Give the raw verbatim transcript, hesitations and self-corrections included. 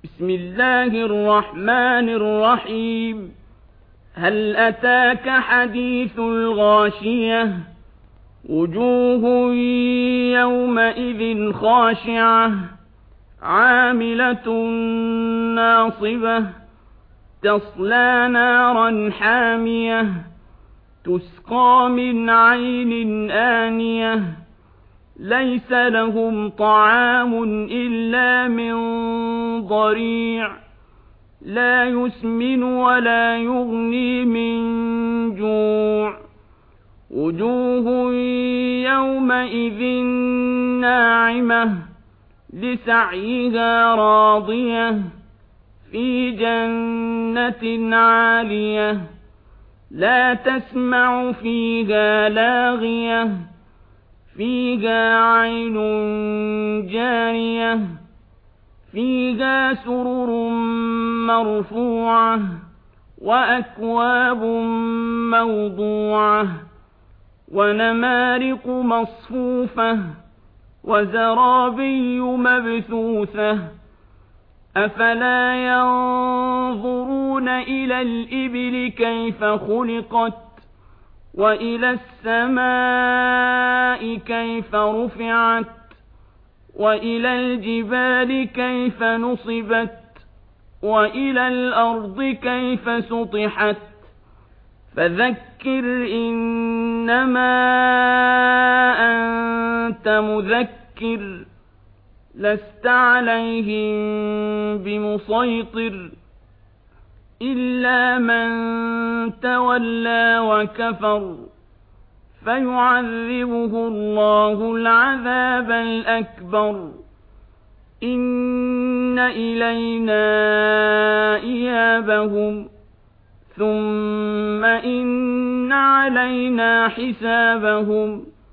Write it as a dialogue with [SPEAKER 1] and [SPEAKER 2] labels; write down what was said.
[SPEAKER 1] بسم الله الرحمن الرحيم. هل أتاك حديث الغاشية؟ وجوه يومئذ خاشعة عاملة ناصبة تصلى نارا حامية تسقى من عين آنية ليس لهم طعام إلا من ضريع لا يسمن ولا يغني من جوع وجوه يومئذ ناعمة لسعيها راضية في جنة عالية لا تسمع فيها لاغية فيها عين جارية فيها سرر مرفوعة وأكواب موضوعة ونمارق مصفوفة وزرابي مبثوثة أفلا ينظرون إلى الإبل كيف خلقت وإلى السماء كيف رفعت وإلى الجبال كيف نصبت وإلى الأرض كيف سطحت فذكر إنما أنت مذكر لست عليهم بمسيطر إلا من تولى وكفر فيعذبه الله العذاب الأكبر إن إلينا إيابهم ثم إن علينا حسابهم